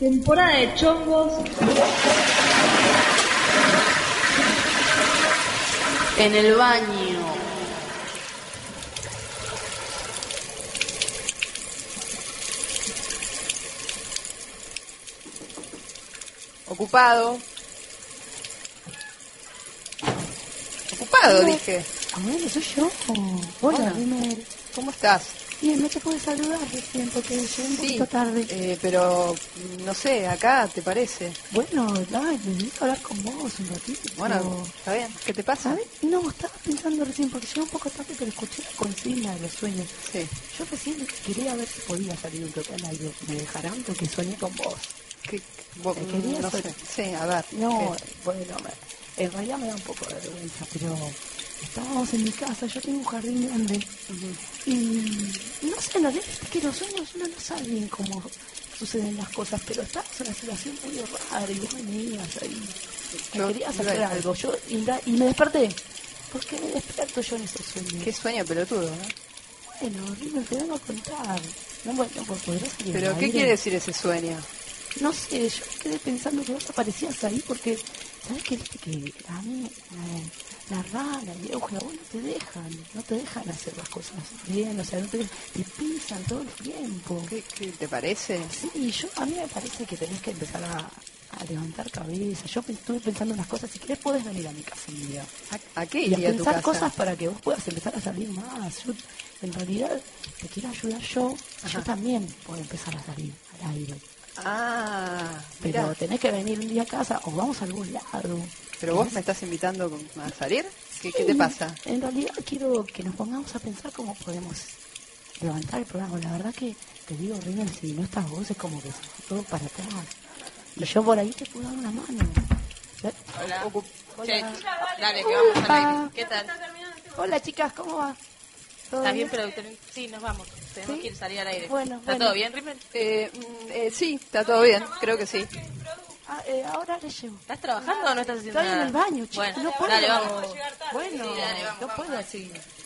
Temporada de chongos. En el baño. Ocupado. Ocupado, Hola. dije. Bueno, soy yo. Hola, Rimer. ¿Cómo estás? Bien, no te puedo saludar recién porque llegué un poquito tarde. Pero no sé, acá, ¿te parece? Bueno, dale, vení a hablar con vos un ratito. Bueno, está bien. ¿Qué te pasa? ¿Sabes? No, estaba pensando recién porque llegué un poco tarde, pero escuché la consigna de los sueños. Sí. Yo recién quería ver si podía salir un toque al aire. ¿Me dejarán? Porque soñé con vos. Quería no soñar. sé. Sí, a ver. No, bueno, en realidad me da un poco de vergüenza, pero estábamos en mi casa, yo tengo un jardín grande. Y no sé, en realidad es que los sueños uno no sabe bien cómo suceden las cosas, pero estábamos en una situación muy rara y vos venías ahí. Me querías hacer algo. Y me desperté. ¿Por qué me despierto yo en esos sueños? Qué sueño pelotudo, ¿no? Bueno, River, te vengo a contar. No, bueno, podrás salir ¿Pero al qué aire. quiere decir ese sueño? No sé, yo quedé pensando que vos aparecías ahí porque, ¿sabes qué? Viste que a mí, la rana y Euge, a vos no te dejan hacer las cosas bien, o sea, te pisan todo el tiempo. ¿Qué te parece? Sí, a mí me parece que tenés que empezar a levantar cabeza. Yo estuve pensando unas cosas, si querés podés venir a mi casa un día. ¿A qué Y a iría a tu pensar casa? cosas para que vos puedas empezar a salir más. Yo, en realidad, te quiero ayudar yo también puedo empezar a salir al aire. Pero mirá. tenés que venir un día a casa o vamos a algún lado. ¿Pero vos me estás invitando a salir? ¿Qué te pasa? En realidad quiero que nos pongamos a pensar cómo podemos levantar el programa. La verdad que te digo, River, si no estás vos es como que se va todo para atrás. Y yo por ahí te puedo dar una mano. Hola. Hola. Che, dale, que vamos al aire. ¿Qué tal? Hola, chicas, ¿cómo va? ¿Está bien, pero sí, nos vamos. Tenemos que ir a salir al aire. Bueno, ¿Está todo bien, Rimmel? Sí, está todo bien, creo que sí. Ahora le llevo. ¿Estás trabajando o no estás haciendo Estoy nada? en el baño, chicos. Bueno, No puedo. dale, vamos. Bueno, Sí, dale, vamos, no vamos. puedo así.